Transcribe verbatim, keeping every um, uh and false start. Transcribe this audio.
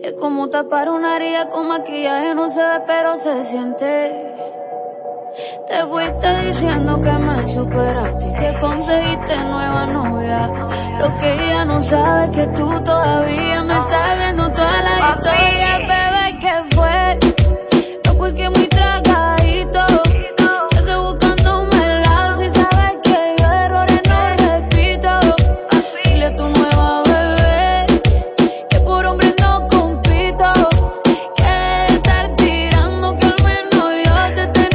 Es como tapar una herida con maquillaje, no se ve pero se siente. Te fuiste diciendo que me superaste y que conseguiste nueva novia. Lo que ella no sabe es que tú todavía